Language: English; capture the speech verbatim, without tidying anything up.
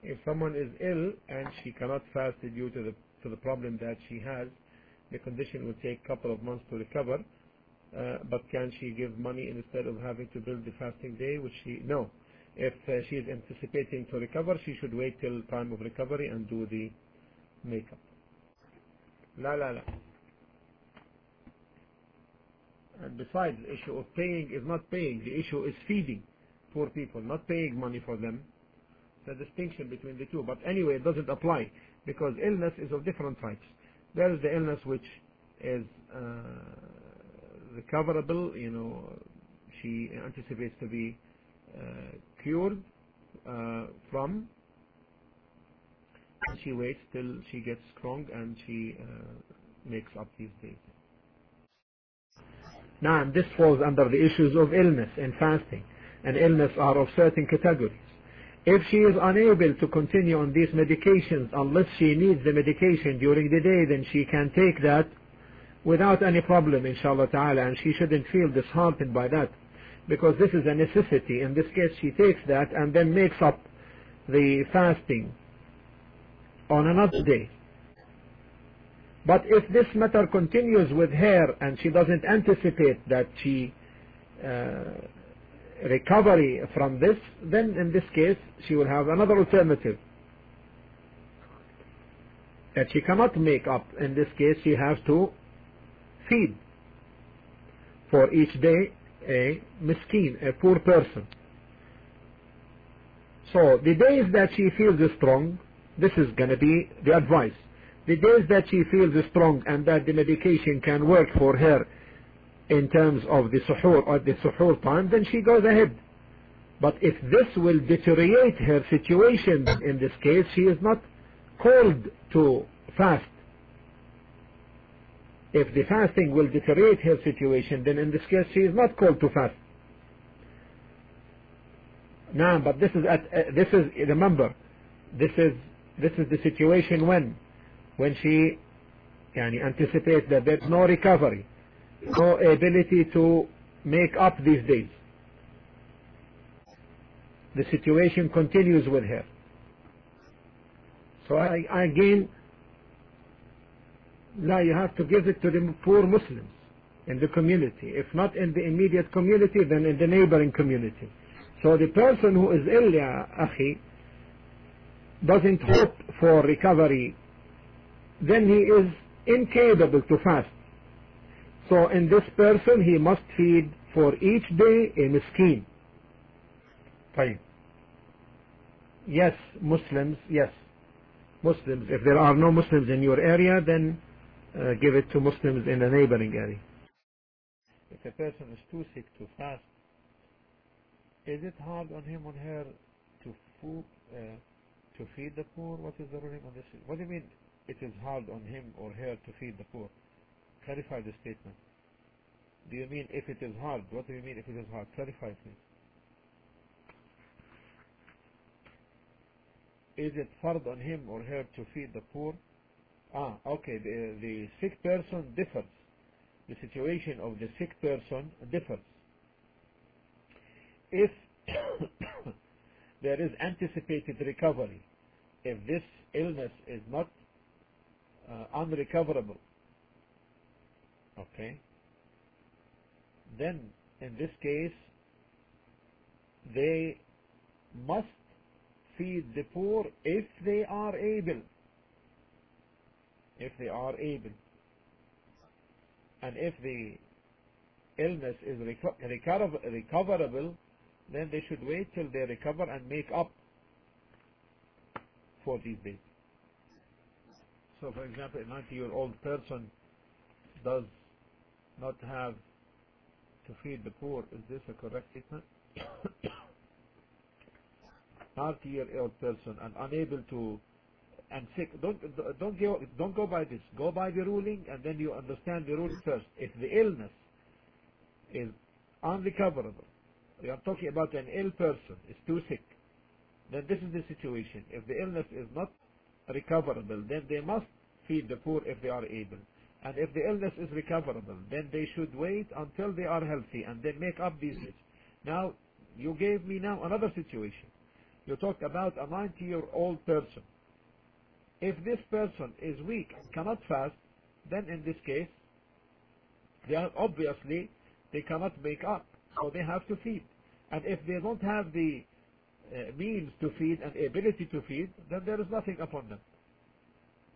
If someone is ill and she cannot fast due to the to the problem that she has, the condition will take a couple of months to recover. Uh, but can she give money instead of having to build the fasting day? Which she no. If uh, she is anticipating to recover, she should wait till time of recovery and do the makeup. La la la. And besides, the issue of paying is not paying. The issue is feeding poor people, not paying money for them. The distinction between the two. But anyway, it doesn't apply because illness is of different types. There is the illness which is uh, recoverable. You know, she anticipates to be uh, cured uh, from. She waits till she gets strong and she uh, makes up these days. Now, this falls under the issues of illness and fasting. And illness are of certain categories. If she is unable to continue on these medications unless she needs the medication during the day, then she can take that without any problem, inshallah ta'ala, and she shouldn't feel disheartened by that, because this is a necessity. In this case, she takes that and then makes up the fasting on another day. But if this matter continues with her and she doesn't anticipate that she uh, recovery from this, then in this case she will have another alternative that she cannot make up. In this case she has to feed for each day a miskin, a poor person. So the days that she feels strong, this is going to be the advice. The days that she feels strong and that the medication can work for her in terms of the suhoor or the suhoor time, then she goes ahead. But if this will deteriorate her situation, in this case she is not called to fast. If the fasting will deteriorate her situation, then in this case she is not called to fast. Now, but this is at uh, this is remember, this is this is the situation when when she yani, anticipates that there is no recovery, no ability to make up these days. The situation continues with her. So I, I again, now you have to give it to the poor Muslims in the community. If not in the immediate community, then in the neighboring community. So the person who is ill, ya akhi, doesn't hope for recovery, then he is incapable to fast. So in this person he must feed for each day a miskin. Fine. Yes, Muslims, yes. Muslims, if there are no Muslims in your area, then uh, give it to Muslims in the neighboring area. If a person is too sick to fast, is it hard on him or her to food, uh, to feed the poor? What is the ruling on this? What do you mean it is hard on him or her to feed the poor? Clarify the statement. Do you mean if it is hard? What do you mean if it is hard? Clarify, please. Is it hard on him or her to feed the poor? Ah, okay. The, the sick person differs. The situation of the sick person differs. If there is anticipated recovery, if this illness is not uh, unrecoverable, okay, then in this case they must feed the poor if they are able. If they are able. And if the illness is reco recover recoverable, then they should wait till they recover and make up for these days. So for example, a ninety year old person does not have to feed the poor. Is this a correct statement? ninety year old person and unable to and sick, don't don't go don't go by this, go by the ruling, and then you understand the ruling first. If the illness is unrecoverable, we are talking about an ill person, is too sick, then this is the situation. If the illness is not recoverable, then they must feed the poor if they are able. And if the illness is recoverable, then they should wait until they are healthy and then make up these days. Now, you gave me now another situation. You talk about a ninety-year-old person. If this person is weak and cannot fast, then in this case, they are obviously, they cannot make up, so they have to feed. And if they don't have the uh, means to feed and ability to feed, then there is nothing upon them.